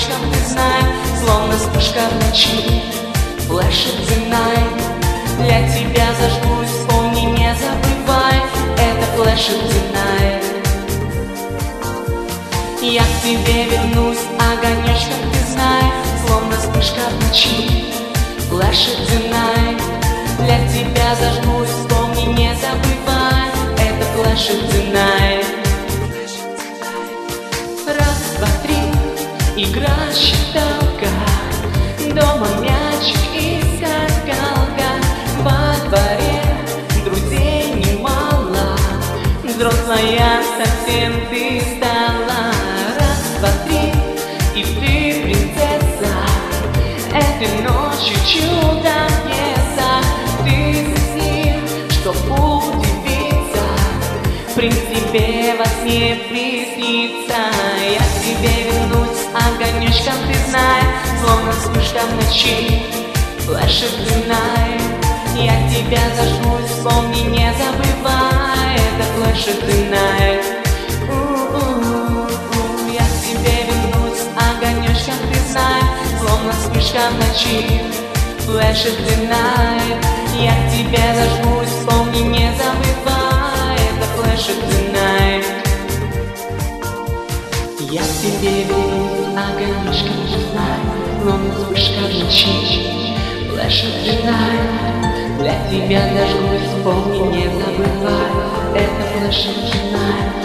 огонечком ты знай, словно вспышка в ночи. Flash of the night, для тебя зажгусь, вспомни, не забывай, это Flash of the night. Я к тебе вернусь, огонечком ты знай, словно вспышка в ночи. Flash of the night, для тебя зажгусь, вспомни, не забывай, это Flash of the night. Раз, два, три, игра считалка, дома мячик и скакалка, во дворе друзей немало, взрослая совсем ты стала. Раз, два, три, и ты принцесса, этой ночью чудо пьеса. Ты засни, чтоб удивиться, принц тебе во сне приснится. Я к тебе вернусь, огонечком ты знай, словно вспышка в ночи. Flash of the night, я тебя зажгусь, вспомни, не забывай, это Flash of the night. Я к тебе вернусь, огонечком ты знай, словно вспышка в ночи. Flash of the night, я к тебе зажгусь, вспомни, не забывай, это Flash of the night. Я к тебе вернусь, огонечком ты знай, словно вспышка в ночи. Flash of the night, для тебя зажгусь, вспомни, не забывай, это Flash of the night.